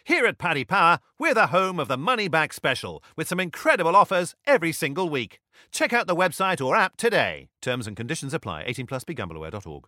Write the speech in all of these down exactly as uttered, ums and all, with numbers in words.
Here at Paddy Power, we're the home of the Money Back Special, with some incredible offers every single week. Check out the website or app today. Terms and conditions apply. eighteen plus, be gamble aware dot org.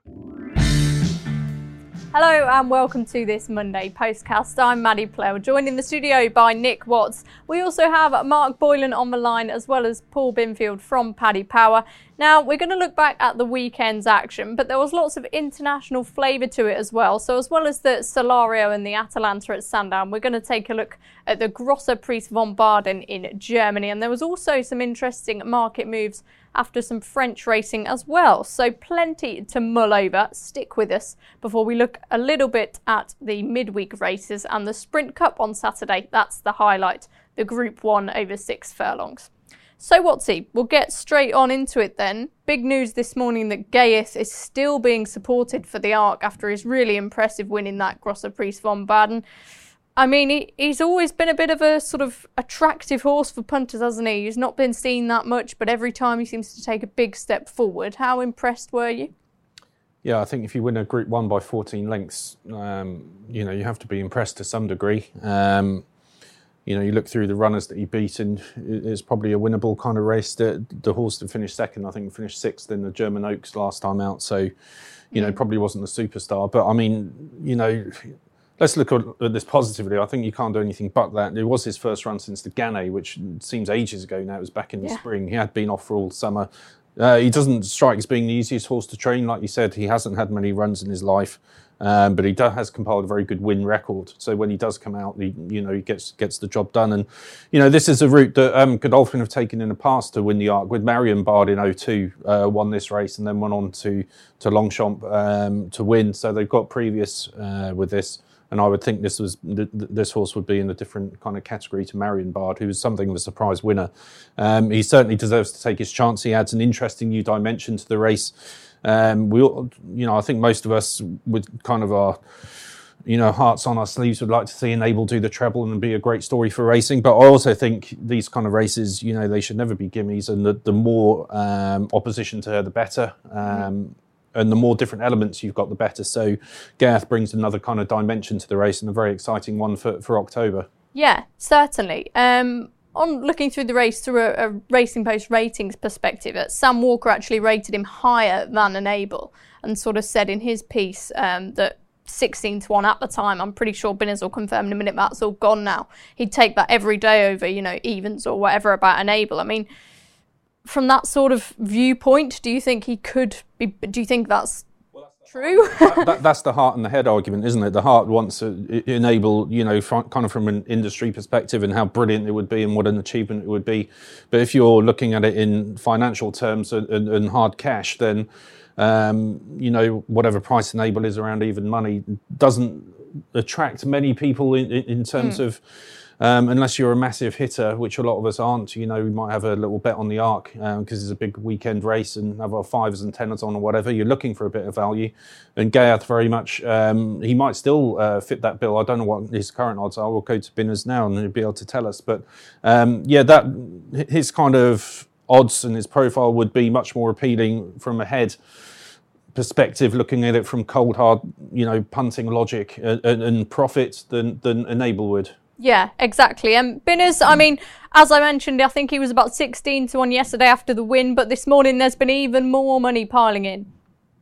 Hello and welcome to this Monday postcast. I'm Maddie Plell, joined in the studio by Nick Watts. We also have Mark Boylan on the line, as well as Paul Binfield from Paddy Power. Now, we're going to look back at the weekend's action, but there was lots of international flavour to it as well. So as well as the Solario and the Atalanta at Sandown, we're going to take a look at the Grosser Preis von Baden in Germany. And there was also some interesting market moves after some French racing as well. So plenty to mull over. Stick with us before we look a little bit at the midweek races and the Sprint Cup on Saturday. That's the highlight, the Group one over six furlongs. So Watsy, we'll get straight on into it then. Big news this morning that Gaius is still being supported for the Arc after his really impressive win in that Grosser Preis von Baden. I mean, he, he's always been a bit of a sort of attractive horse for punters, hasn't he? He's not been seen that much, but every time he seems to take a big step forward. How impressed were you? Yeah, I think if you win a Group one by fourteen lengths, um, you know, you have to be impressed to some degree. Um, you know, you look through the runners that he beat and it's probably a winnable kind of race. The, the horse that finished second, I think, finished sixth in the German Oaks last time out. So, you know, probably wasn't a superstar. But, I mean, you know, let's look at this positively. I think you can't do anything but that. It was his first run since the Gannet, which seems ages ago now. It was back in the yeah. spring. He had been off for all summer. Uh, he doesn't strike as being the easiest horse to train. Like you said, he hasn't had many runs in his life, um, but he does, has compiled a very good win record. So when he does come out, he, you know, he gets gets the job done. And, you know, this is a route that um, Godolphin have taken in the past to win the Arc. With Marienbad in oh two, uh, won this race and then went on to, to Longchamp um, to win. So they've got previous uh, with this. And I would think this was this horse would be in a different kind of category to Marienbad, who was something of a surprise winner. Um, he certainly deserves to take his chance. He adds an interesting new dimension to the race. Um, we, all, you know, I think most of us, with kind of our, you know, hearts on our sleeves, would like to see Enable do the treble and be a great story for racing. But I also think these kind of races, you know, they should never be gimmies, and the, the more um, opposition to her, the better. Um, mm-hmm. And the more different elements you've got, the better. So Gareth brings another kind of dimension to the race, and a very exciting one for, for October. Yeah, certainly. Um, on looking through the race through a, a Racing Post ratings perspective, uh, Sam Walker actually rated him higher than Enable and sort of said in his piece um, that sixteen to one at the time, I'm pretty sure Binners will confirm in a minute that's all gone now. He'd take that every day over, you know, evens or whatever about Enable. I mean, from that sort of viewpoint, do you think he could be, do you think that's well, that's true? that, that, that's the heart and the head argument, isn't it? The heart wants to enable, you know, from, kind of from an industry perspective and how brilliant it would be and what an achievement it would be. But if you're looking at it in financial terms and, and, and hard cash, then, um, you know, whatever price Enable is around even money doesn't attract many people in, in, in terms mm. of... Um, unless you're a massive hitter, which a lot of us aren't, you know, we might have a little bet on the Arc because um, it's a big weekend race and have our fives and tenors on or whatever. You're looking for a bit of value. And Gaiath very much, um, he might still uh, fit that bill. I don't know what his current odds are. We'll go to Binners now and he'll be able to tell us. But um, yeah, that his kind of odds and his profile would be much more appealing from a head perspective, looking at it from cold, hard, you know, punting logic and, and profit than, than Enable would. Yeah, exactly. And Binners, I mean, as I mentioned, I think he was about sixteen to one yesterday after the win, but this morning there's been even more money piling in.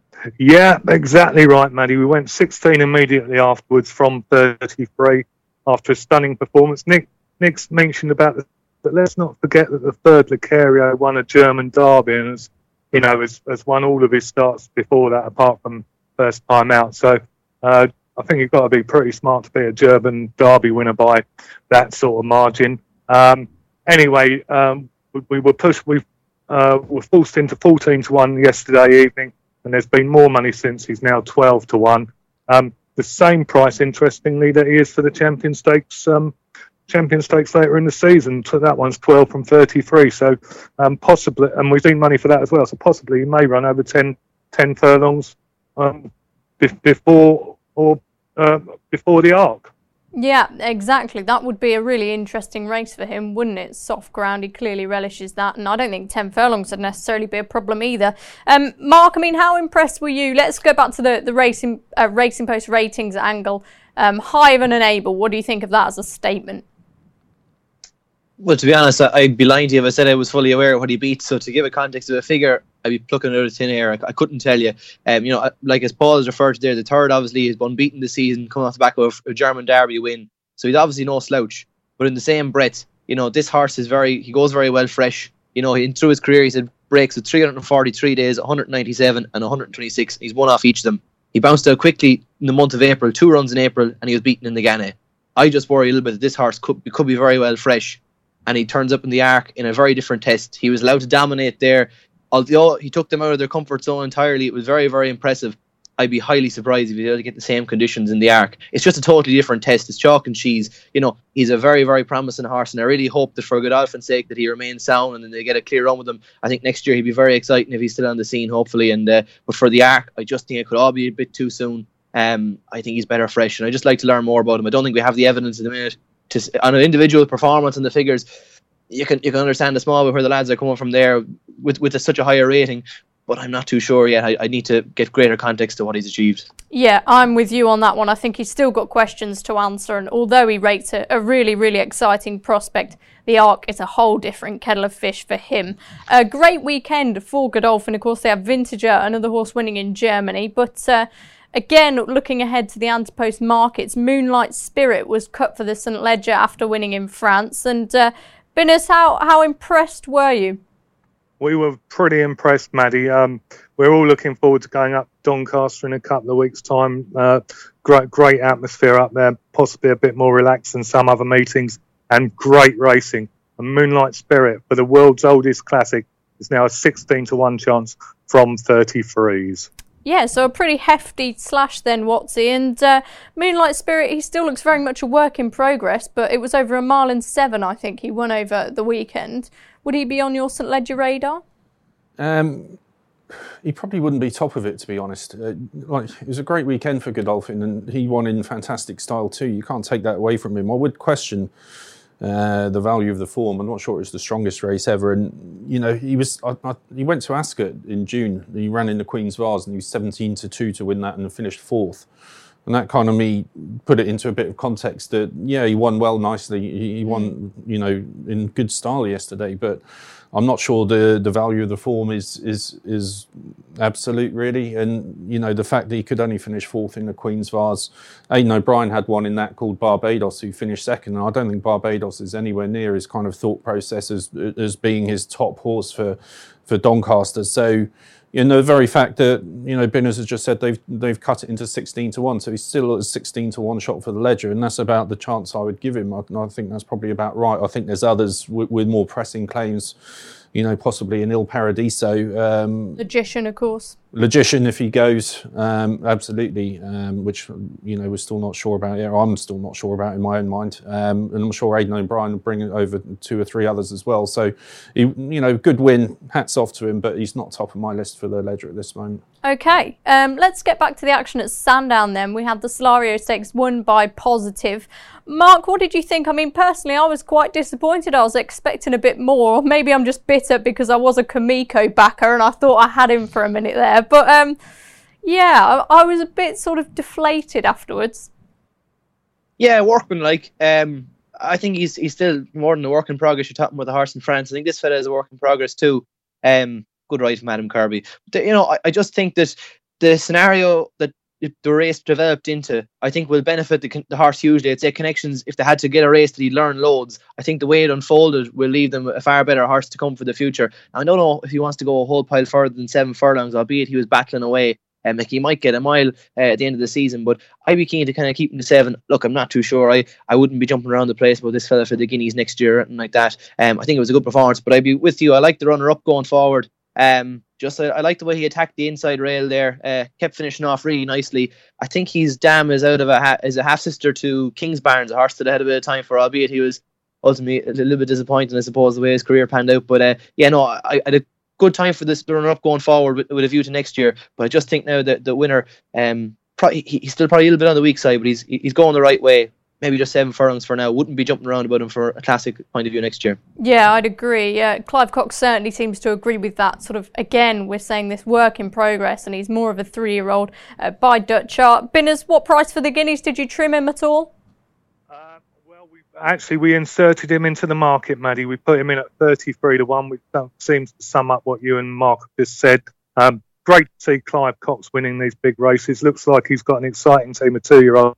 Yeah, exactly right, Maddie. We went sixteen immediately afterwards from thirty-three after a stunning performance. Nick Nick's mentioned about this, but let's not forget that the third Lucario won a German derby and has, you know, has, has won all of his starts before that, apart from first time out. So, uh, I think you've got to be pretty smart to be a German derby winner by that sort of margin. Um, anyway, um, we, we were pushed. We uh, were forced into fourteen to one yesterday evening, and there's been more money since. He's now twelve to one. Um, the same price, interestingly, that he is for the Champion Stakes. Um, Champion Stakes later in the season. So that one's twelve from thirty-three. So um, possibly, and we've seen money for that as well. So possibly he may run over ten, ten furlongs um, before or. Uh, before the Arc. Yeah, exactly. That would be a really interesting race for him, wouldn't it? Soft ground, he clearly relishes that, and I don't think ten furlongs would necessarily be a problem either. Um, Mark, I mean, how impressed were you? Let's go back to the, the Racing uh, Racing Post ratings angle. um, Hive and Enable. What do you think of that as a statement? Well, to be honest, I'd be lying to you if I said I was fully aware of what he beat. So to give a context of a figure, I'd be plucking it out of thin air. I, I couldn't tell you. Um, you know, like as Paul has referred to there, the third obviously is unbeaten this season, coming off the back of a German Derby win. So he's obviously no slouch. But in the same breath, you know, this horse is very, he goes very well fresh. You know, in, through his career, he's had breaks of three hundred forty-three days, one hundred ninety-seven and one hundred twenty-six. He's won off each of them. He bounced out quickly in the month of April, two runs in April, and he was beaten in the Ghana. I just worry a little bit that this horse could, could be very well fresh. And he turns up in the Arc in a very different test. He was allowed to dominate there. Although he took them out of their comfort zone entirely, it was very, very impressive. I'd be highly surprised if he was able to get the same conditions in the Arc. It's just a totally different test. It's chalk and cheese. You know, he's a very, very promising horse, and I really hope that for Godolphin's sake that he remains sound and then they get a clear run with him. I think next year he'd be very exciting if he's still on the scene, hopefully. And uh, but for the Arc, I just think it could all be a bit too soon. Um, I think he's better fresh, and I just like to learn more about him. I don't think we have the evidence at the minute to on an individual performance and the figures. You can you can understand the small bit where the lads are coming from there with with a, such a higher rating, but I'm not too sure yet. I, I need to get greater context to what he's achieved. Yeah, I'm with you on that one. I think he's still got questions to answer, and although he rates a, a really, really exciting prospect, the Arc is a whole different kettle of fish for him. A great weekend for Godolphin. Of course, they have Vintager, another horse winning in Germany, but uh, again, looking ahead to the Antipost markets, Moonlight Spirit was cut for the Saint Leger after winning in France, and uh, Binners, how, how impressed were you? We were pretty impressed, Maddie. Um, we're all looking forward to going up Doncaster in a couple of weeks' time. Uh, great, great atmosphere up there, possibly a bit more relaxed than some other meetings, and great racing. And Moonlight Spirit, for the world's oldest classic, is now a sixteen to one chance from thirty-threes. Yeah, so a pretty hefty slash then, Watsy. And uh, Moonlight Spirit, he still looks very much a work in progress, but it was over a mile and seven, I think, he won over the weekend. Would he be on your Saint Leger radar? Um, he probably wouldn't be top of it, to be honest. Uh, like it was a great weekend for Godolphin, and he won in fantastic style too. You can't take that away from him. I would question uh, the value of the form. I'm not sure it's the strongest race ever. And you know, he was I, I, he went to Ascot in June. He ran in the Queen's Vase, and he was seventeen to two to win that, and finished fourth. And that kind of me put it into a bit of context that, yeah, he won well nicely. He, he won, you know, in good style yesterday. But I'm not sure the, the value of the form is is is absolute, really. And, you know, the fact that he could only finish fourth in the Queen's Vase. Aidan O'Brien had one in that called Barbados, who finished second. And I don't think Barbados is anywhere near his kind of thought process as, as being his top horse for, for Doncaster. So, you know, the very fact that, you know, Binners has just said they've they've cut it into sixteen to one, so he's still at a sixteen to one shot for the Leger, and that's about the chance I would give him. I, I think that's probably about right. I think there's others with, with more pressing claims, you know, possibly an Il Paradiso. Um, Logician, of course. Logician, if he goes, um, absolutely, um, which, you know, we're still not sure about. Yeah, I'm still not sure about in my own mind. Um, and I'm sure Aidan O'Brien will bring over two or three others as well. So, he, you know, good win, hats off to him, but he's not top of my list for the Leger at this moment. Okay, um, let's get back to the action at Sandown then. We had the Solario Stakes won by Positive. Mark, what did you think? I mean, personally, I was quite disappointed. I was expecting a bit more. Maybe I'm just bitter because I was a Kamiko backer and I thought I had him for a minute there. But, um, yeah, I, I was a bit sort of deflated afterwards. Yeah, workmanlike. Um, I think he's he's still more than a work in progress. You're talking about the horse in France. I think this fella is a work in progress too. Um, good ride from Adam Kirby. But, you know, I, I just think that the scenario that the race developed into, I think will benefit the, the horse hugely. I'd say Connections, if they had to get a race that he'd learn loads, I think the way it unfolded will leave them a far better horse to come for the future. Now, I don't know if he wants to go a whole pile further than seven furlongs, albeit he was battling away. Um, like he might get a mile uh, at the end of the season, but I'd be keen to kind of keep him to seven. Look, I'm not too sure. I, I wouldn't be jumping around the place about this fella for the Guineas next year or anything like that. Um, I think it was a good performance, but I'd be with you. I like the runner-up going forward. Um, just I, I like the way he attacked the inside rail there. Uh, kept finishing off really nicely. I think his dam is out of a ha- is a half sister to Kingsbarns, a horse that I had a bit of time for, albeit he was ultimately a little bit disappointing, I suppose, the way his career panned out. But uh, yeah, no, I, I had a good time for this runner up going forward with, with a view to next year. But I just think now that the winner, um, probably, he, he's still probably a little bit on the weak side, but he's he's going the right way. maybe just seven furlongs for now. Wouldn't be jumping around about him for a classic point of view next year. Yeah, I'd agree. Yeah, Clive Cox certainly seems to agree with that. Sort of, again, we're saying this work in progress, and he's more of a three-year-old uh, by Dutch Art. Binners, what price for the guineas? Did you trim him at all? Uh, well, we actually we inserted him into the market, Maddie. We put him in at thirty-three to one, which seems to sum up what you and Mark just said. Um, great to see Clive Cox winning these big races. Looks like he's got an exciting team of two-year-olds.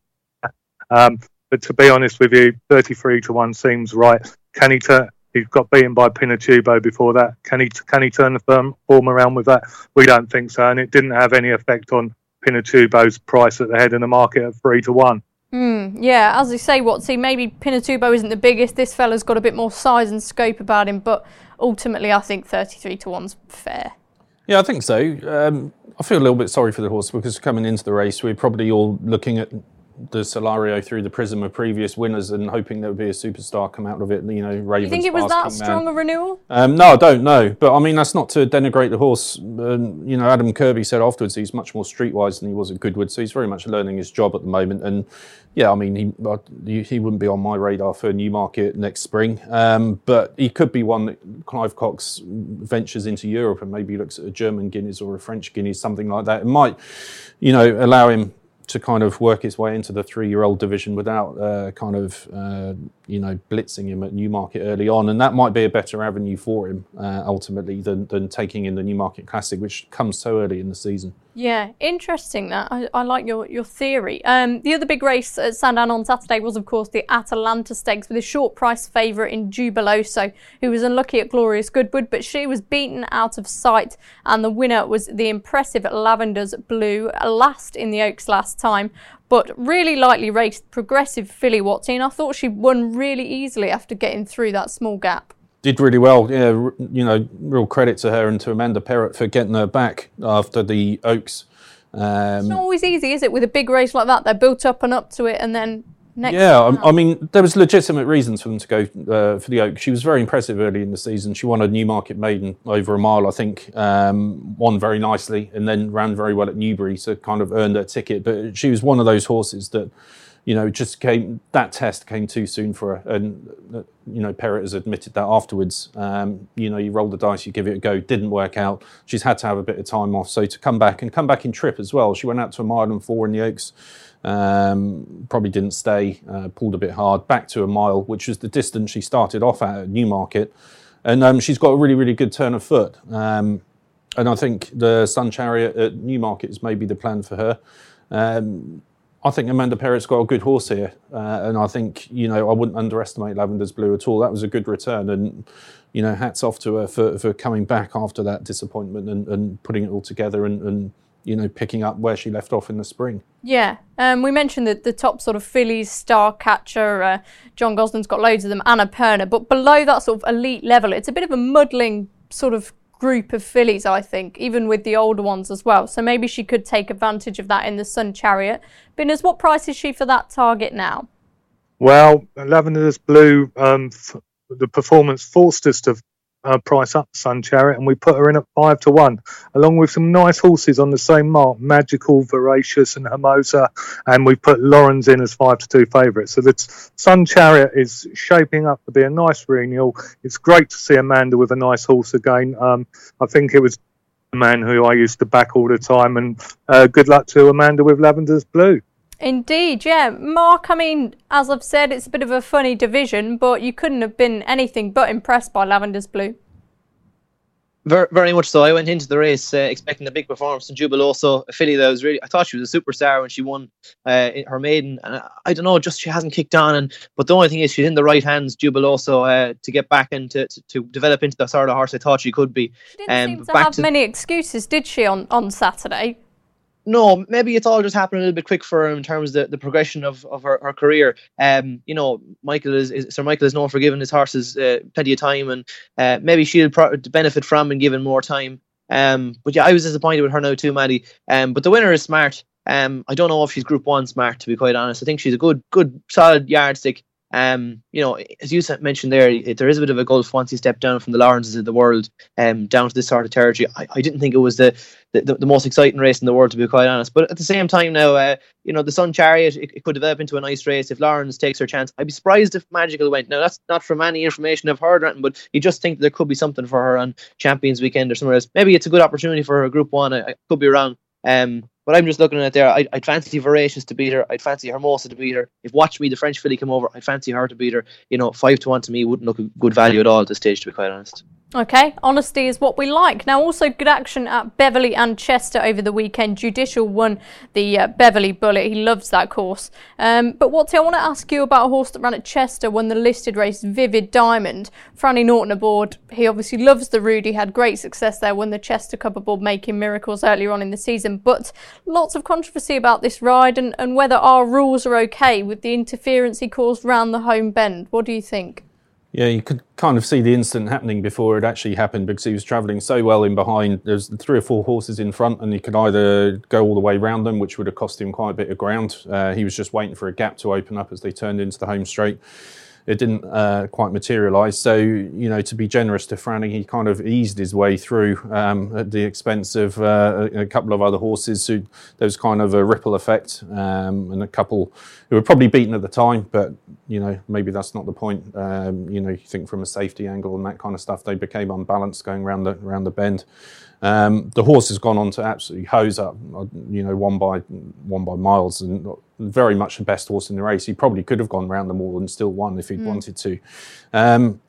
Um, But to be honest with you, thirty-three to one seems right. Can he turn? He got beaten by Pinatubo before that. Can he? Can he turn the firm, form around with that? We don't think so, and it didn't have any effect on Pinatubo's price at the head of the market at three to one. Mm, yeah, as you say, Watsy, maybe Pinatubo isn't the biggest. This fella's got a bit more size and scope about him, but ultimately, I think thirty-three to one's fair. Yeah, I think so. Um, I feel a little bit sorry for the horse because coming into the race, we're probably all looking at the Solario through the prism of previous winners and hoping there would be a superstar come out of it. You know, Ravens. You think it was that strong a renewal? Um, no, I don't know. But I mean, that's not to denigrate the horse. Um, you know, Adam Kirby said afterwards he's much more streetwise than he was at Goodwood, so he's very much learning his job at the moment. And yeah, I mean, he he wouldn't be on my radar for Newmarket next spring. Um, but he could be one that Clive Cox ventures into Europe and maybe looks at a German Guineas or a French Guineas, something like that. It might, you know, allow him to kind of work his way into the three-year-old division without uh, kind of, uh, you know, blitzing him at Newmarket early on. And that might be a better avenue for him, uh, ultimately, than, than taking in the Newmarket Classic, which comes so early in the season. Yeah, interesting that. I, I like your, your theory. Um, the other big race at Sandown on Saturday was, of course, the Atalanta Stakes with a short price favourite in Jubiloso, who was unlucky at Glorious Goodwood, but she was beaten out of sight. And the winner was the impressive Lavender's Blue, last in the Oaks last time, but really lightly raced progressive filly Watsy, and I thought she won really easily after getting through that small gap. Did really well, yeah. You know, real credit to her and to Amanda Perrott for getting her back after the Oaks. Um, it's not always easy, is it, with a big race like that? They're built up and up to it, and then next. Yeah, I, I mean, there was legitimate reasons for them to go uh, for the Oaks. She was very impressive early in the season. She won a Newmarket Maiden over a mile, I think. Um, won very nicely, and then ran very well at Newbury, so kind of earned her ticket. But she was one of those horses that, you know, just came, that test came too soon for her. And, uh, you know, Perrott has admitted that afterwards. Um, you know, you roll the dice, you give it a go, didn't work out. She's had to have a bit of time off. So to come back, and come back in trip as well. She went out to a mile and four in the Oaks. Um, probably didn't stay, uh, pulled a bit hard, back to a mile, which was the distance she started off at at Newmarket. And um, she's got a really, really good turn of foot. Um, and I think the Sun Chariot at Newmarket is maybe the plan for her. Um, I think Amanda Perrott's got a good horse here, uh, and I think, you know, I wouldn't underestimate Lavender's Blue at all. That was a good return, and, you know, hats off to her for, for coming back after that disappointment and, and putting it all together and, and, you know, picking up where she left off in the spring. Yeah, um, we mentioned that the top sort of fillies, Star Catcher, uh, John Gosden's got loads of them, Annapurna, but below that sort of elite level, it's a bit of a muddling sort of group of fillies, I think, even with the older ones as well. So maybe she could take advantage of that in the Sun Chariot. Binners, what price is she for that target now? Well, Lavender's Blue, um, f- the performance forced us to uh, price up Sun Chariot, and we put her in at five to one, along with some nice horses on the same mark, Magical, Voracious, and Hermosa, and we put Lawrence in as five to two favourites. So the Sun Chariot is shaping up to be a nice renewal. It's great to see Amanda with a nice horse again. Um, I think it was a man who I used to back all the time, and uh, good luck to Amanda with Lavender's Blue. Indeed, yeah. Mark, I mean, as I've said, it's a bit of a funny division, but you couldn't have been anything but impressed by Lavender's Blue. Very, very much so. I went into the race uh, expecting a big performance in Jubiloso, a filly that was really, I thought she was a superstar when she won uh, her maiden. And I, I don't know, just she hasn't kicked on. And But the only thing is she's in the right hands, Jubiloso, uh, to get back and to, to, to develop into the sort of horse I thought she could be. She didn't um, seem to have to... many excuses, did she, on, on Saturday? No, maybe it's all just happened a little bit quick for her in terms of the, the progression of, of her, her career. Um, you know, Michael is, is Sir Michael is known for giving his horses uh, plenty of time, and uh, maybe she'll pro- benefit from and given more time. Um, but yeah, I was disappointed with her now too, Maddie. Um, but the winner is Smart. Um, I don't know if she's Group One smart, to be quite honest. I think she's a good, good, solid yardstick. Um, you know, as you mentioned there, it, there is a bit of a gulf once you step down from the Lawrences of the world um, down to this sort of territory. I, I didn't think it was the, the, the most exciting race in the world, to be quite honest. But at the same time now, uh, you know, the Sun Chariot, it, it could develop into a nice race if Lawrence takes her chance. I'd be surprised if Magical went. Now, that's not from any information I've heard or anything, but you just think there could be something for her on Champions Weekend or somewhere else. Maybe it's a good opportunity for her Group one. I, I could be wrong. Um, but I'm just looking at it there. I, I'd fancy Voracious to beat her. I'd fancy Hermosa to beat her. If Watch Me, the French filly, come over, I'd fancy her to beat her. You know, five to one to me wouldn't look a good value at all at this stage, to be quite honest. Okay, honesty is what we like. Now, also good action at Beverley and Chester over the weekend. Judicial won the uh, Beverley Bullet. He loves that course. Um, but Watsy, I want to ask you about a horse that ran at Chester, won the listed race, Vivid Diamond. Franny Norton aboard. He obviously loves the Rudy, had great success there, won the Chester Cup aboard Making Miracles earlier on in the season. But lots of controversy about this ride and, and whether our rules are okay with the interference he caused round the home bend. What do you think? Yeah, you could kind of see the incident happening before it actually happened because he was travelling so well in behind. There's three or four horses in front and he could either go all the way round them, which would have cost him quite a bit of ground. Uh, he was just waiting for a gap to open up as they turned into the home straight. It didn't uh, quite materialise. So, you know, to be generous to Franny, he kind of eased his way through um, at the expense of uh, a couple of other horses. Who there was kind of a ripple effect um, and a couple who were probably beaten at the time, but, you know, maybe that's not the point. Um, you know, you think from a safety angle and that kind of stuff, they became unbalanced going around the, around the bend. Um, the horse has gone on to absolutely hose up, you know, one by one by miles, and very much the best horse in the race. He probably could have gone round them all and still won if he'd mm. wanted to. Um,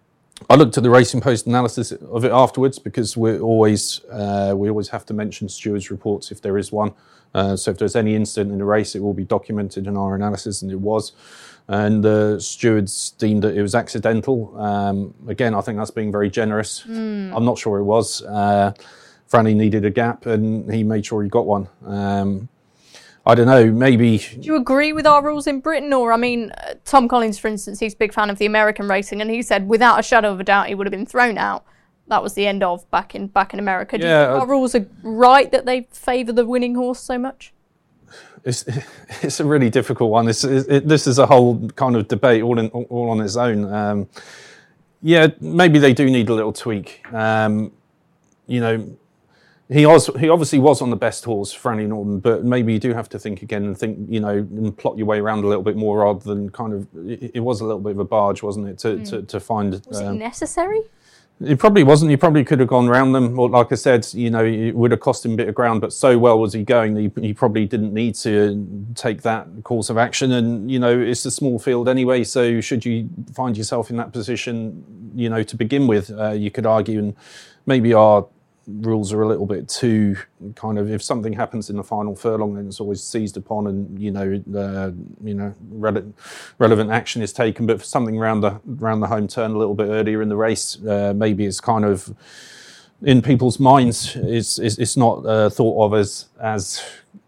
I looked at the Racing Post analysis of it afterwards because we always uh, we always have to mention stewards' reports if there is one. Uh, so if there's any incident in the race, it will be documented in our analysis, and it was. And the stewards deemed that it was accidental. Um, again, I think that's being very generous. Mm. I'm not sure it was. Uh, Franny needed a gap and he made sure he got one. Um, I don't know, maybe... Do you agree with our rules in Britain? Or, I mean, uh, Tom Collins, for instance, he's a big fan of the American racing, and he said without a shadow of a doubt he would have been thrown out. That was the end of back in back in America. Do yeah, you think our rules are right that they favour the winning horse so much? It's it's a really difficult one. This is it, this is a whole kind of debate all in, all on its own. Um, yeah, maybe they do need a little tweak. Um, you know, he was he obviously was on the best horse, Franny Norton, but maybe you do have to think again and think, you know, and plot your way around a little bit more rather than kind of. It, it was a little bit of a barge, wasn't it, to mm. to, to find? Was um, it necessary? It probably wasn't. He probably could have gone round them. Or like I said, you know, it would have cost him a bit of ground, but so well was he going that he, he probably didn't need to take that course of action. And, you know, it's a small field anyway, so should you find yourself in that position, you know, to begin with, uh, you could argue, and maybe our rules are a little bit too kind of, if something happens in the final furlong, then it's always seized upon and, you know, uh, you know, rele- relevant action is taken. But for something around the around the home turn a little bit earlier in the race, uh, maybe it's kind of in people's minds, it's it's, it's not uh, thought of as as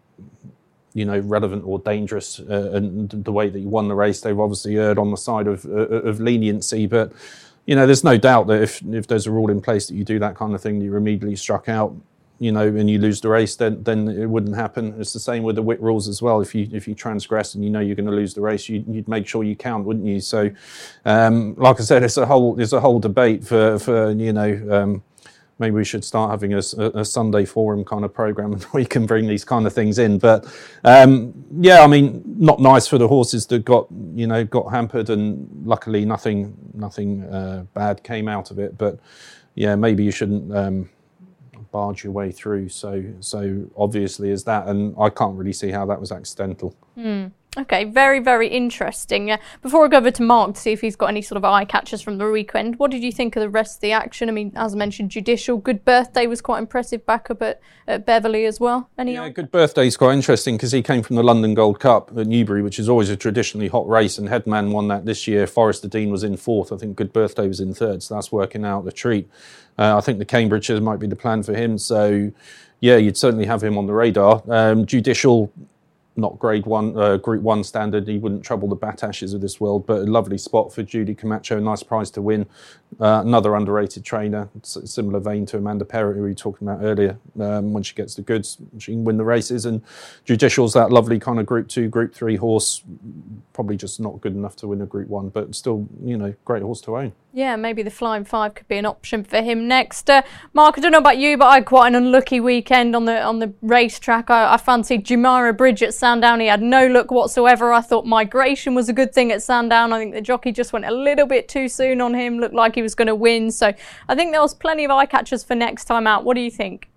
you know, relevant or dangerous. Uh, and the way that you won the race, they've obviously erred on the side of uh, of leniency, but. You know, there's no doubt that if, if there's a rule in place that you do that kind of thing, you're immediately struck out, you know, and you lose the race, then then it wouldn't happen. It's the same with the whip rules as well. If you if you transgress and you know you're going to lose the race, you, you'd make sure you count, wouldn't you? So, um, like I said, it's a whole it's a whole debate for for you know. Um, Maybe we should start having a, a Sunday forum kind of program where you can bring these kind of things in. But um, yeah, I mean, not nice for the horses that got, you know, got hampered, and luckily nothing, nothing uh, bad came out of it. But yeah, maybe you shouldn't um, barge your way through. So, so obviously is that, and I can't really see how that was accidental. Mm. Okay, very, very interesting. Uh, before I go over to Mark to see if he's got any sort of eye catchers from the weekend, what did you think of the rest of the action? I mean, as I mentioned, Judicial, Good Birthday was quite impressive back up at, at Beverley as well. Any yeah, Good Birthday is quite interesting because he came from the London Gold Cup at Newbury, which is always a traditionally hot race, and Headman won that this year. Forester Dean was in fourth. I think Good Birthday was in third, so that's working out a treat. Uh, I think the Cambridgeshire might be the plan for him, so yeah, you'd certainly have him on the radar. Um, Judicial... not grade one, uh, group one standard. He wouldn't trouble the Batashes of this world, but a lovely spot for Judy Camacho, nice prize to win. Uh, another underrated trainer, similar vein to Amanda Perrott, who we were talking about earlier. Um, when she gets the goods, she can win the races. And Judicial's that lovely kind of group two, group three horse, probably just not good enough to win a group one, but still, you know, great horse to own. Yeah, maybe the Flying Five could be an option for him next. Uh, Mark, I don't know about you, but I had quite an unlucky weekend on the on the racetrack. I, I fancied Jumeirah Bridge at Sandown. He had no luck whatsoever. I thought Migration was a good thing at Sandown. I think the jockey just went a little bit too soon on him. Looked like he was going to win. So I think there was plenty of eye catchers for next time out. What do you think?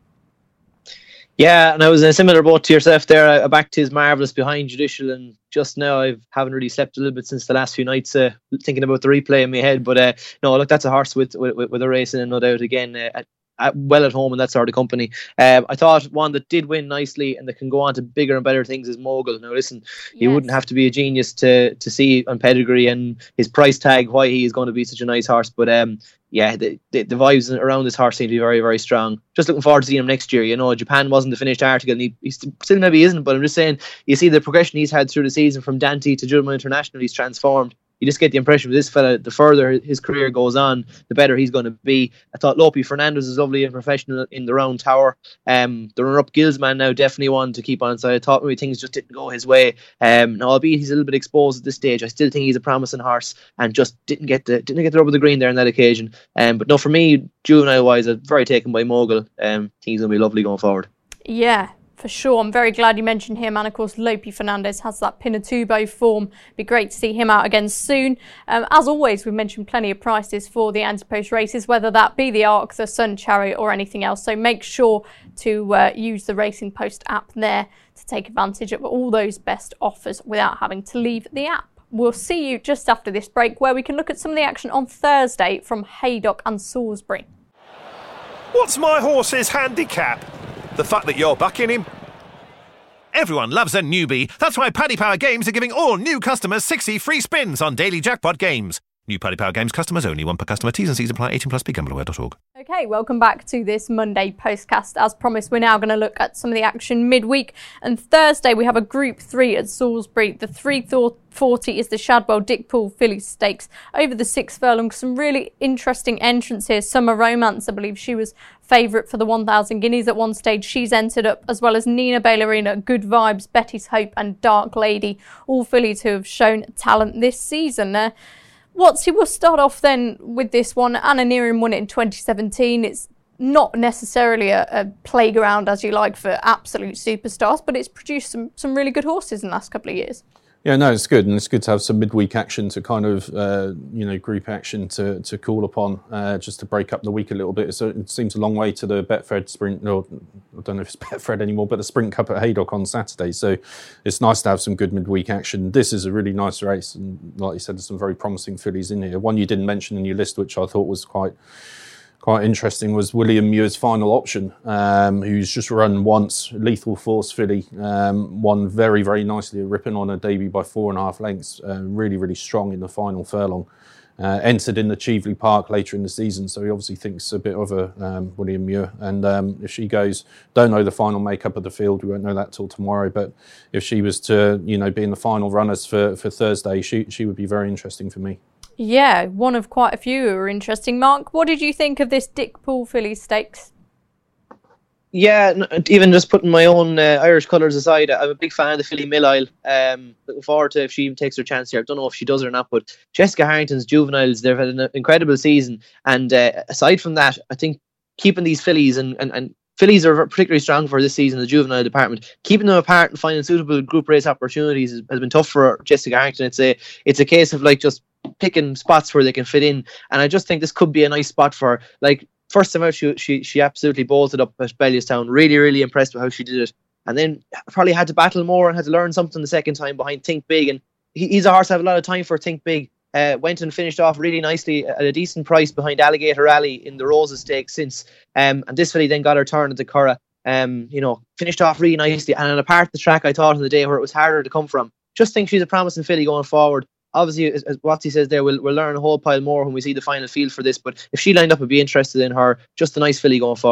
Yeah, and I was in a similar boat to yourself there. I backed his Marvellous behind Judicial, and just now I haven't really slept a little bit since the last few nights, uh, thinking about the replay in my head. But uh, no, look, that's a horse with with, with a racing, and no doubt again uh, at, at, well at home in that sort of company. Um, I thought one that did win nicely and that can go on to bigger and better things is Mogul. Now listen, yes. You wouldn't have to be a genius to to see on pedigree and his price tag why he is going to be such a nice horse. But um. Yeah, the, the the vibes around this horse seem to be very, very strong. Just looking forward to seeing him next year. You know, Japan wasn't the finished article, and he, he still maybe isn't, but I'm just saying, you see the progression he's had through the season from Dante to Juvenile International, he's transformed. You just get the impression with this fella, the further his career goes on, the better he's going to be. I thought Lope Fernandez is lovely and professional in the round tower. Um, the runner-up Gilsman now definitely one to keep on. So I thought maybe things just didn't go his way. Um, now, albeit he's a little bit exposed at this stage, I still think he's a promising horse and just didn't get the didn't get the rub of the green there on that occasion. Um, but no, for me, juvenile-wise, I'm very taken by Mogul. Um, I think he's going to be lovely going forward. Yeah. For sure, I'm very glad you mentioned him, and of course Lope Fernandez has that Pinatubo form. Be great to see him out again soon. Um, as always, we've mentioned plenty of prices for the Antipost races, whether that be the Arc, the Sun Chariot or anything else, so make sure to uh, use the Racing Post app there to take advantage of all those best offers without having to leave the app. We'll see you just after this break, where we can look at some of the action on Thursday from Haydock and Salisbury. What's my horse's handicap? The fact that you're backing him? Everyone loves a newbie. That's why Paddy Power Games are giving all new customers sixty free spins on daily jackpot games. New Paddy Power Games customers only. One per customer. T's and C's apply. eighteen plus. Be gamble aware dot org. Okay, welcome back to this Monday postcast. As promised, we're now going to look at some of the action midweek. And Thursday, we have a Group three at Salisbury. The three forty is the Shadwell Dickpool Filly Stakes over the six furlong. Some really interesting entrants here. Summer Romance, I believe she was favourite for the one thousand guineas at one stage. She's entered up, as well as Nina Ballerina, Good Vibes, Betty's Hope and Dark Lady. All fillies who have shown talent this season. Uh, Watsy, we'll start off then with this one. Anna Nearing won it in twenty seventeen. It's not necessarily a, a playground, as you like, for absolute superstars, but it's produced some, some really good horses in the last couple of years. Yeah, no, it's good, and it's good to have some midweek action to kind of, uh, you know, group action to to call upon, uh, just to break up the week a little bit. So it seems a long way to the Betfred Sprint, or I don't know if it's Betfred anymore, but the Sprint Cup at Haydock on Saturday. So it's nice to have some good midweek action. This is a really nice race, and like you said, there's some very promising fillies in here. One you didn't mention in your list, which I thought was quite... Quite interesting, was William Muir's Final Option, um, who's just run once, Lethal Force filly, um, won very, very nicely at Ripon on her debut by four and a half lengths, uh, really, really strong in the final furlong. Uh, entered in the Cheveley Park later in the season, so he obviously thinks a bit of a um, William Muir. And um, if she goes, don't know the final makeup of the field, we won't know that till tomorrow, but if she was to, you know, be in the final runners for, for Thursday, she, she would be very interesting for me. Yeah, one of quite a few who are interesting. Mark, what did you think of this Dickpool Filly Stakes? Yeah, even just putting my own uh, Irish colours aside, I'm a big fan of the filly Millisle. Um, looking forward to if she even takes her chance here. I don't know if she does or not, but Jessica Harrington's juveniles, they've had an incredible season. And uh, aside from that, I think keeping these fillies, and, and, and fillies are particularly strong for this season, the juvenile department, keeping them apart and finding suitable group race opportunities has, has been tough for Jessica Harrington. It's a, it's a case of like just picking spots where they can fit in. And I just think this could be a nice spot for her. Like, first time out, she, she she absolutely bolted up at Bellewstown. Really, really impressed with how she did it. And then probably had to battle more and had to learn something the second time behind Think Big. And he, he's a horse I have a lot of time for, Think Big. Uh, went and finished off really nicely at a decent price behind Alligator Alley in the Roses Stakes since. Um, and this filly then got her turn at the Curragh. Um, you know, finished off really nicely. And on a part of the track, I thought on the day where it was harder to come from. Just think she's a promising filly going forward. Obviously, as, as Watsy says there, we'll, we'll learn a whole pile more when we see the final field for this. But if she lined up, I'd be interested in her. Just a nice filly going forward.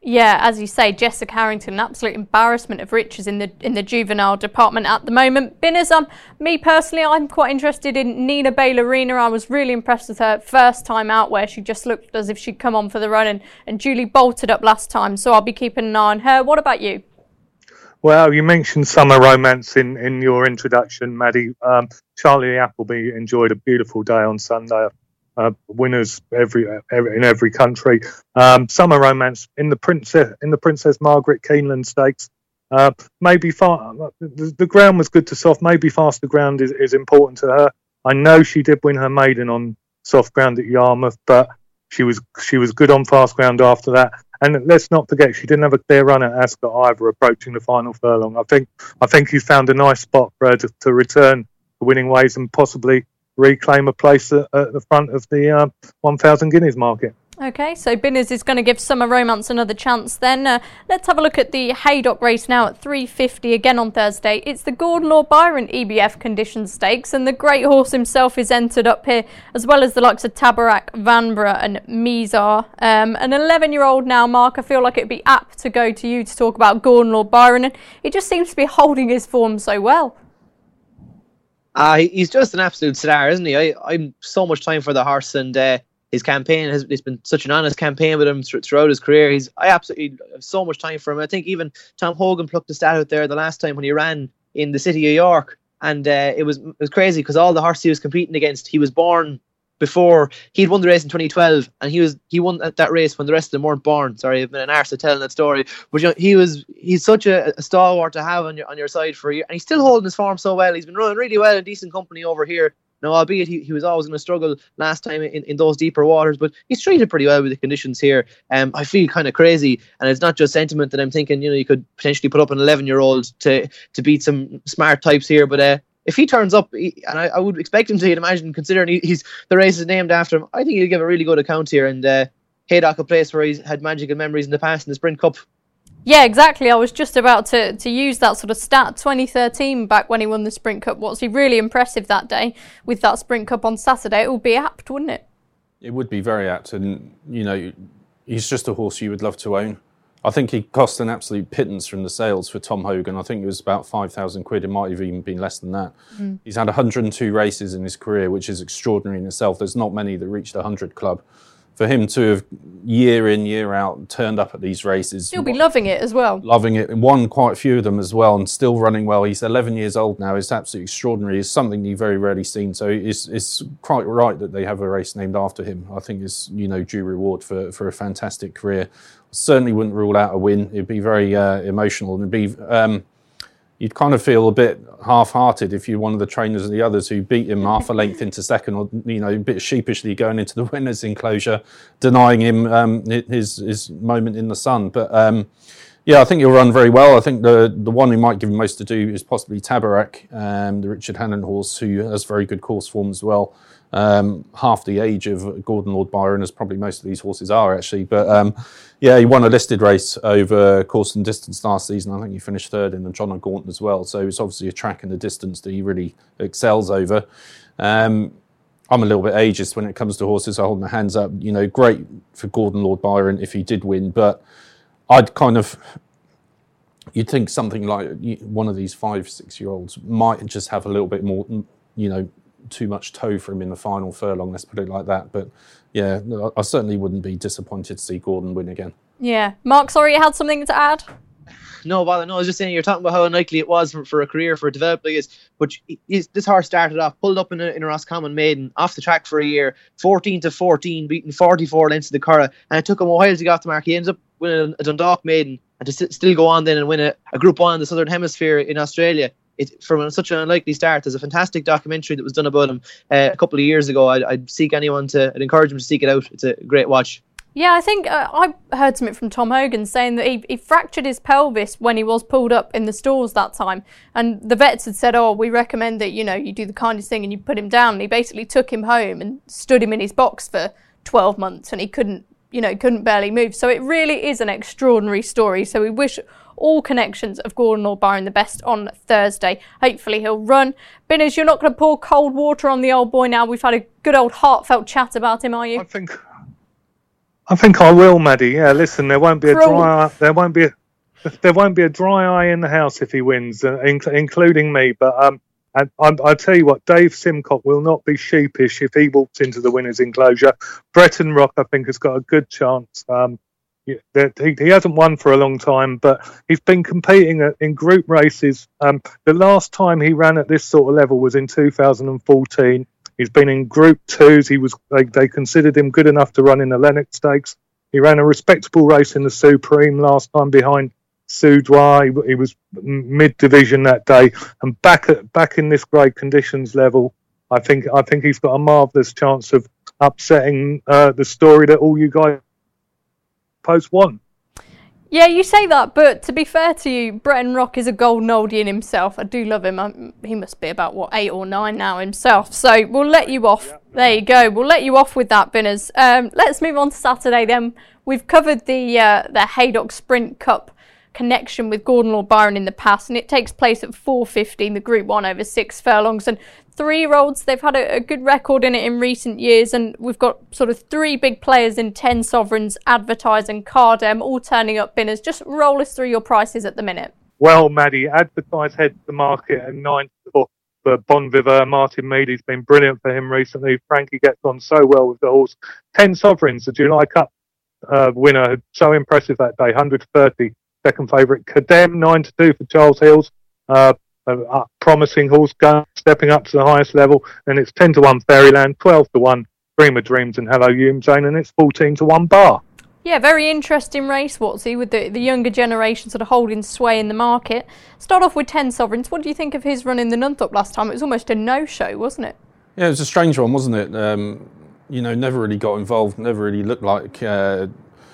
Yeah, as you say, Jessica Harrington, an absolute embarrassment of riches in the in the juvenile department at the moment. Binners, um, me personally, I'm quite interested in Nina Ballerina. I was really impressed with her first time out, where she just looked as if she'd come on for the run, and, and Julie bolted up last time, so I'll be keeping an eye on her. What about you? Well, you mentioned Summer Romance in, in your introduction, Maddie. Um, Charlie Appleby enjoyed a beautiful day on Sunday. Uh, winners every, every in every country. Um, Summer Romance in the Princess in the Princess Margaret Keeneland Stakes. Uh, maybe far, the, the ground was good to soft. Maybe faster ground is, is important to her. I know she did win her maiden on soft ground at Yarmouth, but she was she was good on fast ground after that. And let's not forget, she didn't have a clear run at Ascot either, approaching the final furlong. I think I think you found a nice spot for her to, to return to winning ways and possibly reclaim a place at, at the front of the uh, one thousand guineas market. Okay, so Binners is going to give Summer Romance another chance then. Uh, let's have a look at the Haydock race now at three fifty again on Thursday. It's the Gordon Lord Byron E B F Condition Stakes, and the great horse himself is entered up here, as well as the likes of Tabarak, Vanbrugh and Mizar. Um, an eleven-year-old now, Mark, I feel like it'd be apt to go to you to talk about Gordon Lord Byron, and he just seems to be holding his form so well. Uh, he's just an absolute star, isn't he? I, I'm so much time for the horse, and uh, his campaign has it's been such an honest campaign with him th- throughout his career. He's I absolutely have so much time for him. I think even Tom Hogan plucked a stat out there the last time when he ran in the city of York, and uh, it was it was crazy because all the horses he was competing against, he was born before he'd won the race in twenty twelve, and he was he won at that race when the rest of them weren't born. Sorry, I've been an arse at telling that story, but you know, he was he's such a, a stalwart to have on your on your side for a year, and he's still holding his form so well. He's been running really well in decent company over here. Now, albeit he, he was always going to struggle last time in, in those deeper waters, but he's treated pretty well with the conditions here. Um, I feel kind of crazy, and it's not just sentiment that I'm thinking, you know, you could potentially put up an eleven-year-old to to beat some smart types here, but uh, if he turns up, he, and I, I would expect him to, you'd imagine, considering he, he's the race is named after him, I think he'll give a really good account here, and uh, Haydock, a place where he's had magical memories in the past in the Sprint Cup. Yeah, exactly. I was just about to, to use that sort of stat. twenty thirteen, back when he won the Sprint Cup, was he really impressive that day with that Sprint Cup on Saturday? It would be apt, wouldn't it? It would be very apt, and you know, he's just a horse you would love to own. I think he cost an absolute pittance from the sales for Tom Hogan. I think it was about five thousand quid. It might have even been less than that. Mm. He's had one hundred and two races in his career, which is extraordinary in itself. There's not many that reached the one hundred club. For him to have year in, year out turned up at these races. He'll be loving it as well. Loving it. Won quite a few of them as well, and still running well. He's eleven years old now. It's absolutely extraordinary. It's something you've very rarely seen. So it's it's quite right that they have a race named after him. I think it's, you know, due reward for, for a fantastic career. Certainly wouldn't rule out a win. It'd be very uh, emotional, and it'd be um, you'd kind of feel a bit half-hearted if you're one of the trainers of the others who beat him half a length into second, or, you know, a bit sheepishly going into the winner's enclosure, denying him um, his his moment in the sun. But um, yeah, I think he'll run very well. I think the the one who might give him most to do is possibly Tabarak, um, the Richard Hannon horse, who has very good course form as well. Um, half the age of Gordon Lord Byron, as probably most of these horses are actually. But um, yeah, he won a listed race over course and distance last season. I think he finished third in the John O'Gaunt as well. So it's obviously a track and the distance that he really excels over. Um, I'm a little bit ageist when it comes to horses. I hold my hands up. You know, great for Gordon Lord Byron if he did win, but I'd kind of, you'd think something like one of these five, six-year-olds might just have a little bit more, you know, too much toe for him in the final furlong, let's put it like that. But yeah, I certainly wouldn't be disappointed to see Gordon win again. Yeah. Mark, sorry, you had something to add? No, bother. No, I was just saying, you're talking about how unlikely it was for, for a career for a developing is, but he's, this horse started off, pulled up in a, in a Roscommon maiden, off the track for a year, fourteen to fourteen, beating forty-four lengths of the Curragh, and it took him a while to get off the mark. He ends up winning a Dundalk maiden, and to st- still go on then and win a, a Group One in the Southern Hemisphere in Australia. It, from such an unlikely start. There's a fantastic documentary that was done about him uh, a couple of years ago. I'd, I'd seek anyone to, I'd encourage him to seek it out. It's a great watch. Yeah, I think uh, I heard something from Tom Hogan saying that he, he fractured his pelvis when he was pulled up in the stalls that time. And the vets had said, oh, we recommend that, you know, you do the kindest thing and you put him down. And he basically took him home and stood him in his box for twelve months and he couldn't, you know, couldn't barely move. So it really is an extraordinary story. So we wish all connections of Gordon Lord Byron the best on Thursday. Hopefully he'll run. Binners, you're not going to pour cold water on the old boy now. We've had a good old heartfelt chat about him, are you? I think I think I will, Maddie. Yeah, listen, there won't be a dry eye, there won't be a, there won't be a dry eye in the house if he wins, uh, inc- including me. But um, and I, I tell you what, Dave Simcock will not be sheepish if he walks into the winners' enclosure. Breton Rock, I think, has got a good chance. Um, he, he hasn't won for a long time, but he's been competing in group races. Um, the last time he ran at this sort of level was in two thousand fourteen. He's been in Group Twos. He was they, they considered him good enough to run in the Lennox Stakes. He ran a respectable race in the Supreme last time behind Soudois. He, he was mid division that day, and back at back in this grade conditions level, I think I think he's got a marvellous chance of upsetting uh, the story that all you guys post want. Yeah, you say that, but to be fair to you, Breton Rock is a golden oldie in himself. I do love him. I'm, he must be about, what, eight or nine now himself. So we'll let you off. Yeah. There you go. We'll let you off with that, Binners. Um, let's move on to Saturday then. We've covered the uh, the Haydock Sprint Cup connection with Gordon Lord Byron in the past, and it takes place at four fifteen, the Group one over six furlongs. And three-year-olds, they've had a, a good record in it in recent years, and we've got sort of three big players in ten Sovereigns, Advertise and Cardem, all turning up. Binners, just roll us through your prices at the minute. Well, Maddie, Advertise heads the market at nine for Bon Viveur. Martin Meady's been brilliant for him recently. Frankie gets on so well with the horse. ten Sovereigns, the July Cup uh, winner, so impressive that day, one hundred thirty, second favourite. Cardem, nine to two for Charles Hills. Uh, a promising horse gun, stepping up to the highest level. And it's ten to one Fairyland, twelve to one Dreamer Dreams and Hello Zone, and it's fourteen to one Bar. Yeah, very interesting race, Watsy, with the, the younger generation sort of holding sway in the market. Start off with ten Sovereigns. What do you think of his run in the Nunthorpe last time? It was almost a no-show, wasn't it? Yeah, it was a strange one, wasn't it? Um, you know, never really got involved, never really looked like uh,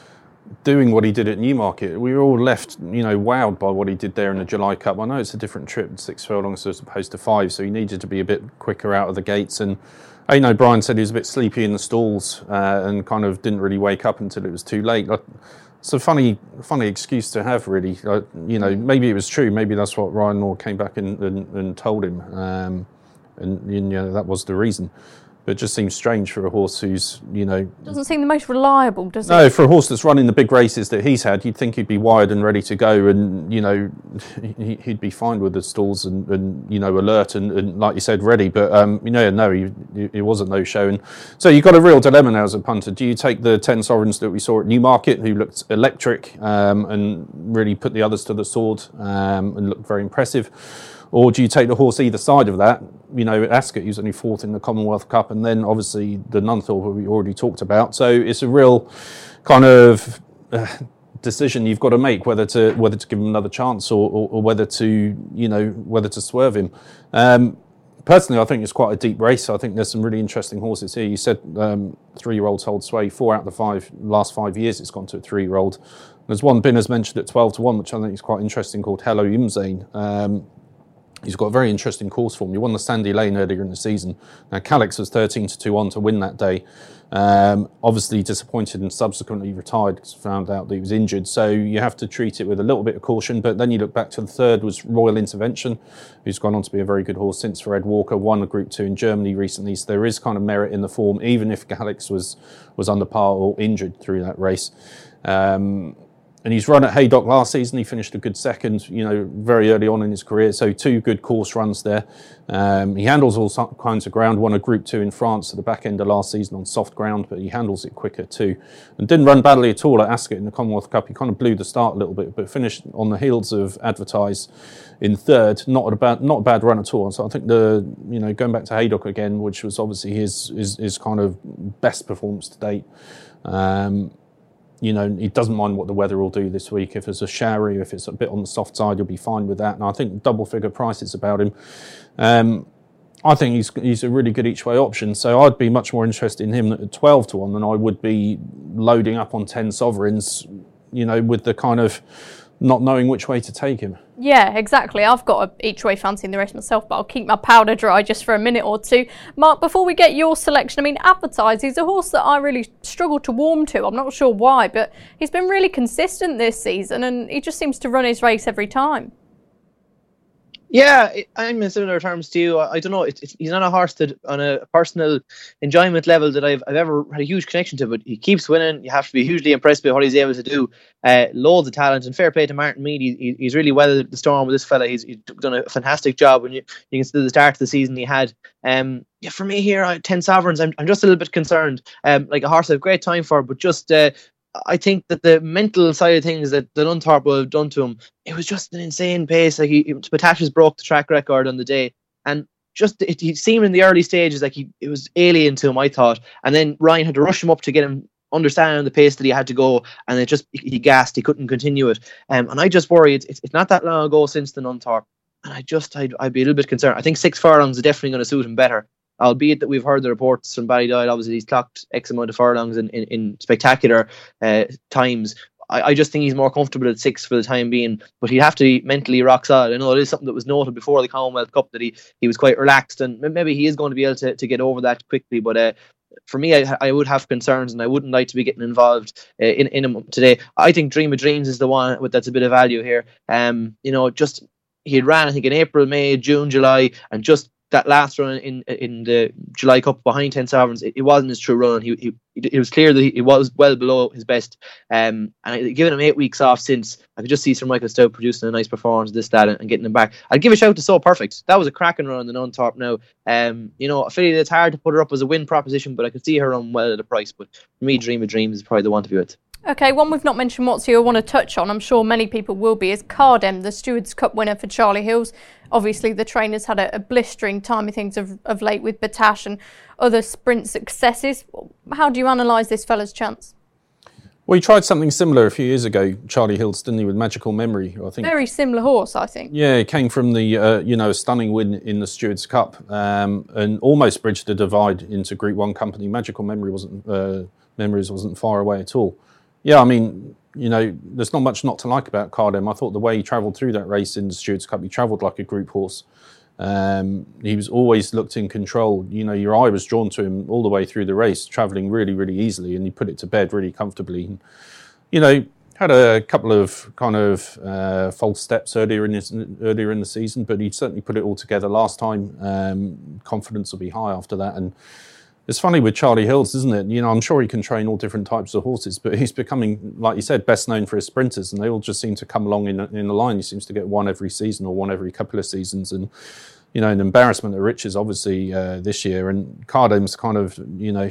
doing what he did at Newmarket. We were all left, you know, wowed by what he did there in the July Cup. I know it's a different trip, six furlongs as opposed to five, so he needed to be a bit quicker out of the gates. And Aidan O'Brien said he was a bit sleepy in the stalls uh, and kind of didn't really wake up until it was too late. It's a funny, funny excuse to have, really. Uh, you know, maybe it was true. Maybe that's what Ryan Moore came back and, and, and told him, um, and you know that was the reason. But it just seems strange for a horse who's, you know... Doesn't seem the most reliable, does it? No, for a horse that's running the big races that he's had, you'd think he'd be wired and ready to go, and, you know, he'd be fine with the stalls and, and you know, alert and, and, like you said, ready. But, um, you know, no, he, it wasn't no-show. And so you've got a real dilemma now as a punter. Do you take the ten Sovereigns that we saw at Newmarket, who looked electric um, and really put the others to the sword um, and looked very impressive? Or do you take the horse either side of that? You know, Ascot, he was only fourth in the Commonwealth Cup, and then obviously the Nunthorpe we already talked about. So it's a real kind of uh, decision you've got to make, whether to whether to give him another chance or, or, or whether to, you know, whether to swerve him. Um, personally, I think it's quite a deep race. I think there's some really interesting horses here. You said um, three-year-olds hold sway. Four out of the five last five years it's gone to a three-year-old. There's one Binner's mentioned at twelve to one, which I think is quite interesting, called Hello Imzane. Um, He's got a very interesting course form. He won the Sandy Lane earlier in the season. Now, Calix was thirteen to two on to win that day. Um, obviously disappointed and subsequently retired because found out that he was injured. So you have to treat it with a little bit of caution. But then you look back to the third was Royal Intervention, who's gone on to be a very good horse since for Ed Walker. Won a Group two in Germany recently. So there is kind of merit in the form, even if Calix was, was under par or injured through that race. Um, And he's run at Haydock last season. He finished a good second, you know, very early on in his career. So two good course runs there. Um, he handles all kinds of ground. Won a Group two in France at the back end of last season on soft ground, but he handles it quicker too. And didn't run badly at all at Ascot in the Commonwealth Cup. He kind of blew the start a little bit, but finished on the heels of Advertise in third. Not a bad, not a bad run at all. So I think the, you know, going back to Haydock again, which was obviously his his, his kind of best performance to date. Um, You know, he doesn't mind what the weather will do this week. If it's a showery, if it's a bit on the soft side, he'll be fine with that. And I think double figure prices about him. Um, I think he's he's a really good each way option. So I'd be much more interested in him at twelve to one than I would be loading up on ten Sovereigns, you know, with the kind of not knowing which way to take him. Yeah, exactly. I've got a each way fancy in the race myself, but I'll keep my powder dry just for a minute or two. Mark, before we get your selection, I mean, Advertise, he's a horse that I really struggle to warm to. I'm not sure why, but he's been really consistent this season and he just seems to run his race every time. Yeah, it, I'm in similar terms to you. I, I don't know. It, it, he's not a horse that, on a personal enjoyment level, that I've I've ever had a huge connection to. But he keeps winning. You have to be hugely impressed by what he's able to do. Uh, loads of talent, and fair play to Martin Mead. He, he's really weathered the storm with this fella. He's, he's done a fantastic job. When you you can see the start of the season he had. Um, yeah, for me here, I, ten Sovereigns. I'm I'm just a little bit concerned. Um, like a horse I have great time for, but just. Uh, I think that the mental side of things that, that Unthorpe will have done to him, it was just an insane pace. Like he, Potashes broke the track record on the day, and just it, he seemed in the early stages like he it was alien to him, I thought. And then Ryan had to rush him up to get him understanding the pace that he had to go, and it just he gassed. He couldn't continue it. Um, and I just worry it's, it's not that long ago since the Unthorpe, and I just I'd, I'd be a little bit concerned. I think six furlongs is definitely going to suit him better. Albeit that we've heard the reports from Ballydoyle, obviously he's clocked X amount of furlongs in, in, in spectacular uh, times. I, I just think he's more comfortable at six for the time being, but he'd have to be mentally rock solid. I know it is something that was noted before the Commonwealth Cup that he, he was quite relaxed, and maybe he is going to be able to, to get over that quickly, but uh, for me, I, I would have concerns, and I wouldn't like to be getting involved uh, in, in him today. I think Dream of Dreams is the one with that's a bit of value here. Um, you know, just he had ran, I think, in April, May, June, July, and just that last run in in the July Cup behind ten Sovereigns, it, it wasn't his true run. He, he it was clear that he, he was well below his best. Um, and I, given him eight weeks off since, I could just see Sir Michael Stoute producing a nice performance, this, that, and, and getting him back. I'd give a shout to So Perfect. That was a cracking run in the Unthorpe now. Um, you know, a filly that's hard to put her up as a win proposition, but I could see her run well at a price. But for me, Dream of Dreams is probably the one to be with. Okay, one we've not mentioned what's you want to touch on, I'm sure many people will be, is Cardem, the Stewards Cup winner for Charlie Hills. Obviously, the trainer's had a, a blistering time of things of, of late with Potash and other sprint successes. How do you analyse this fella's chance? Well, he tried something similar a few years ago, Charlie Hills, didn't he, with Magical Memory? I think. Very similar horse, I think. Yeah, it came from the, uh, you know, a stunning win in the Stewards Cup um, and almost bridged the divide into Group One company. Magical Memory wasn't, uh, Memories wasn't far away at all. Yeah, I mean, you know, there's not much not to like about Cardem. I thought the way he travelled through that race in the Stewards Cup, he travelled like a group horse. Um, he was always looked in control. You know, your eye was drawn to him all the way through the race, travelling really, really easily, and he put it to bed really comfortably. And, you know, had a couple of kind of uh, false steps earlier in his, earlier in the season, but he certainly put it all together last time. Um, confidence will be high after that, and it's funny with Charlie Hills, isn't it? You know, I'm sure he can train all different types of horses, but he's becoming, like you said, best known for his sprinters, and they all just seem to come along in in the line. He seems to get one every season or one every couple of seasons, and you know, an embarrassment of riches, obviously uh, this year. And Cardem's kind of, you know,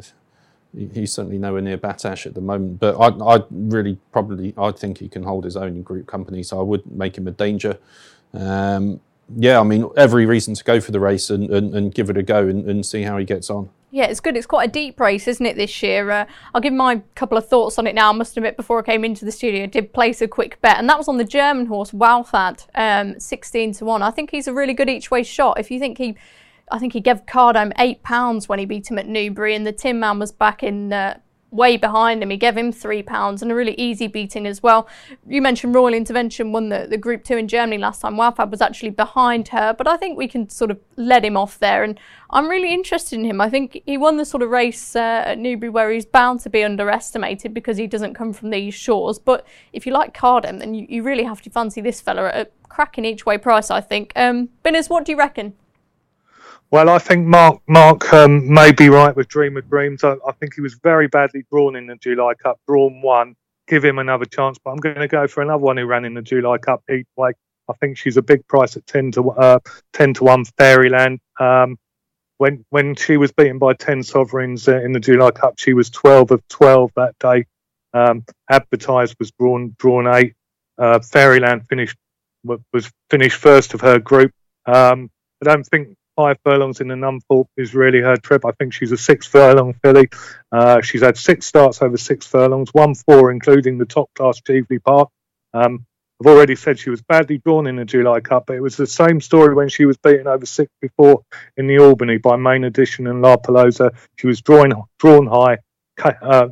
he's certainly nowhere near Batash at the moment, but I, I really probably, I think he can hold his own in group company, so I would make him a danger. Um, yeah, I mean, every reason to go for the race and, and, and give it a go and, and see how he gets on. Yeah, it's good. It's quite a deep race, isn't it, this year? Uh, I'll give my couple of thoughts on it now. I must admit, before I came into the studio, I did place a quick bet, and that was on the German horse, Walfad, um, sixteen to one. I think he's a really good each-way shot. If you think he... I think he gave Cardem eight pounds when he beat him at Newbury, and the Tin Man was back in... Uh, way behind him. He gave him three pounds and a really easy beating as well. You mentioned Royal Intervention won the, the Group two in Germany last time. Walfad was actually behind her, but I think we can sort of let him off there, and I'm really interested in him. I think he won the sort of race uh, at Newbury where he's bound to be underestimated because he doesn't come from these shores, but if you like Cardem, then you, you really have to fancy this fella at a cracking each way price, I think. Um, Binners, what do you reckon? Well, I think Mark Mark um, may be right with Dream of Dreams. I, I think he was very badly drawn in the July Cup. Drawn one, give him another chance. But I'm going to go for another one who ran in the July Cup each way. I think she's a big price at ten to uh, ten to one. Fairyland. Um, when when she was beaten by ten Sovereigns uh, in the July Cup, she was twelve of twelve that day. Um, Advertised was drawn drawn eight. Uh, Fairyland finished was finished first of her group. Um, I don't think five furlongs in the Nunthorpe is really her trip. I think she's a six furlong filly. Uh, she's had six starts over six furlongs, won four, including the top class Cheveley Park. Um, I've already said she was badly drawn in the July Cup, but it was the same story when she was beaten over six before in the Albany by Main Edition and La Pelosa. She was drawn drawn high. Uh,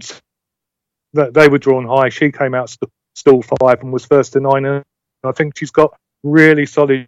they were drawn high. She came out st- stall five and was first to nine. And I think she's got really solid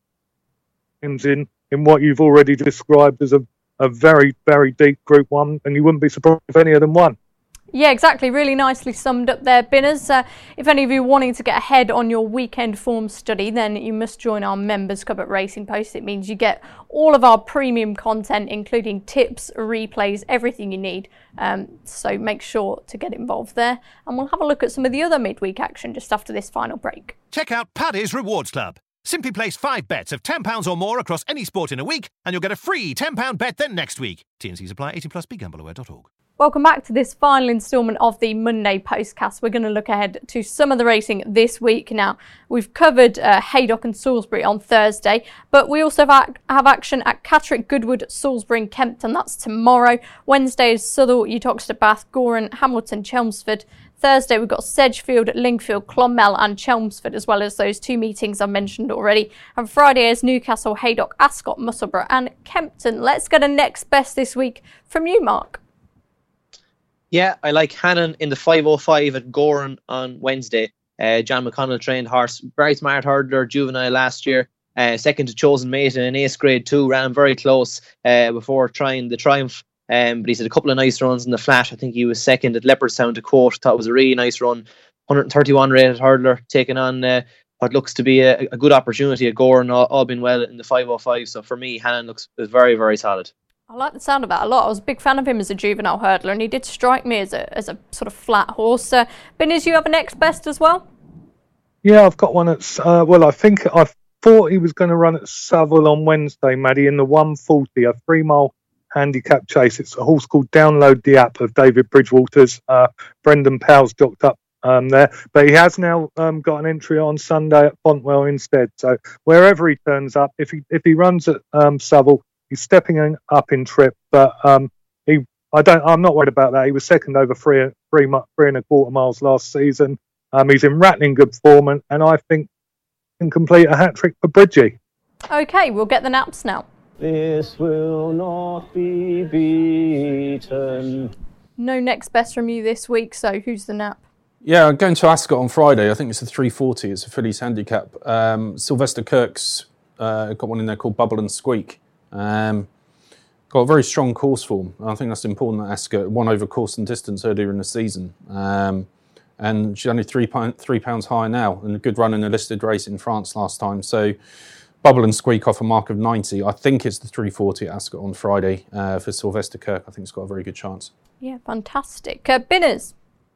things in. in what you've already described as a, a very, very deep Group One, and you wouldn't be surprised if any of them won. Yeah, exactly. Really nicely summed up there, Binners. Uh, if any of you are wanting to get ahead on your weekend form study, then you must join our Members Club at Racing Post. It means you get all of our premium content, including tips, replays, everything you need. Um, so make sure to get involved there. And we'll have a look at some of the other midweek action just after this final break. Check out Paddy's Rewards Club. Simply place five bets of ten pounds or more across any sport in a week, and you'll get a free ten pounds bet then next week. T and Cs apply. eighteen plus. Be gamble aware dot org. Welcome back to this final instalment of the Monday Postcast. We're going to look ahead to some of the racing this week. Now, we've covered uh, Haydock and Salisbury on Thursday, but we also have, have action at Catterick, Goodwood, Salisbury and Kempton. That's tomorrow. Wednesday is Southall, Uttoxeter, Bath, Goran, Hamilton, Chelmsford. Thursday we've got Sedgefield, Lingfield, Clonmel and Chelmsford, as well as those two meetings I mentioned already. And Friday is Newcastle, Haydock, Ascot, Musselburgh and Kempton. Let's get a next best this week from you, Mark. Yeah, I like Hannon in the five oh five at Goran on Wednesday. Uh, John McConnell trained horse, very smart hurdler, juvenile last year. Uh, second to Chosen Mate in an ace grade two, ran very close uh, before trying the Triumph. Um, but he's had a couple of nice runs in the flat. I think he was second at Leopardstown to quote. Thought it was a really nice run. one thirty-one rated hurdler, taking on uh, what looks to be a, a good opportunity at Goran, all, all been well in the five oh five. So for me, Hannon looks very, very solid. I like the sound of that a lot. I was a big fan of him as a juvenile hurdler, and he did strike me as a as a sort of flat horse. Uh, Binners, you have a next best as well? Yeah, I've got one at, uh, well, I think I thought he was going to run at Savile on Wednesday, Maddie, in the one forty, a three mile handicap chase. It's a horse called Download the App of David Bridgewater's. Uh, Brendan Powell's jocked up um, there, but he has now um, got an entry on Sunday at Fontwell instead. So wherever he turns up, if he if he runs at um, Savile, he's stepping in, up in trip, but um, he. I don't. I'm not worried about that. He was second over three, three, three and a quarter miles last season. Um, he's in rattling good form, and, and I think can complete a hat trick for Bridgie. Okay, we'll get the naps now. This will not be beaten. No next best from you this week. So who's the nap? Yeah, I'm going to Ascot on Friday. I think it's a three forty. It's a fillies handicap. Um, Sylvester Kirk's uh, got one in there called Bubble and Squeak. Um, got a very strong course form. I think that's important at Ascot. Won over course and distance earlier in the season. Um, and she's only three, pound, three pounds higher now, and a good run in a listed race in France last time. So Bubble and Squeak off a mark of ninety. I think it's the three forty at Ascot on Friday uh, for Sylvester Kirk. I think it's got a very good chance. Yeah, fantastic. Uh, Binners?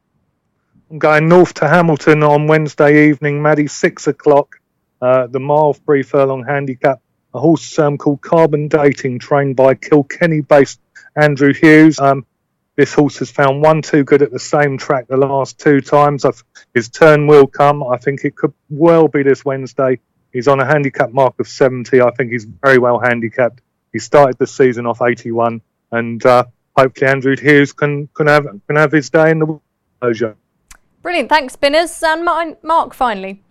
I'm going north to Hamilton on Wednesday evening, Maddie, six o'clock. Uh, the mile three furlong handicap. A horse um, called Carbon Dating, trained by Kilkenny-based Andrew Hughes. Um, this horse has found one too good at the same track the last two times. I've, his turn will come. I think it could well be this Wednesday. He's on a handicap mark of seventy. I think he's very well handicapped. He started the season off eighty-one, and uh, hopefully Andrew Hughes can can have can have his day in the closure. Brilliant, thanks, Binners. And Mark, finally.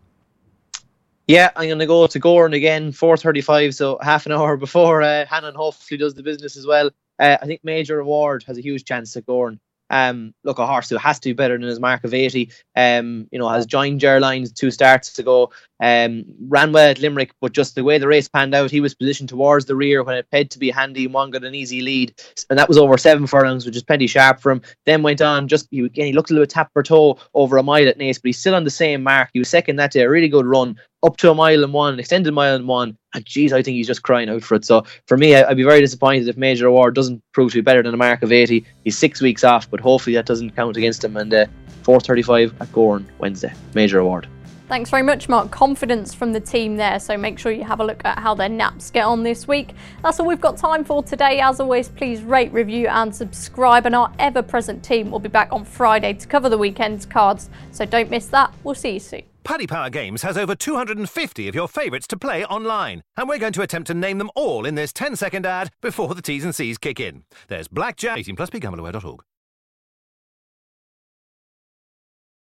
Yeah, I'm going to go to Goran again, four thirty-five, so half an hour before uh, Hannon hopefully does the business as well. Uh, I think Major Reward has a huge chance at Goran. Um, look, a horse who has to be better than his mark of eighty. Um, you know, has joined Gerlines two starts ago. Um, ran well at Limerick, but just the way the race panned out, he was positioned towards the rear when it had to be handy. And one got an easy lead, and that was over seven furlongs, which is plenty sharp for him. Then went on, just he, again, he looked a little bit tap per toe over a mile at Naas, but he's still on the same mark. He was second that day, a really good run, up to a mile and one, extended mile and one. And geez, I think he's just crying out for it. So for me, I'd be very disappointed if Major Award doesn't prove to be better than a mark of eighty. He's six weeks off, but hopefully that doesn't count against him. And uh, four thirty-five at Goran Wednesday, Major Award. Thanks very much, Mark. Confidence from the team there, so make sure you have a look at how their naps get on this week. That's all we've got time for today. As always, please rate, review and subscribe, and our ever-present team will be back on Friday to cover the weekend's cards, so don't miss that. We'll see you soon. Paddy Power Games has over two hundred fifty of your favourites to play online, and we're going to attempt to name them all in this ten second ad before the T's and C's kick in. There's Blackjack, eighteen plus, be gamble aware dot org.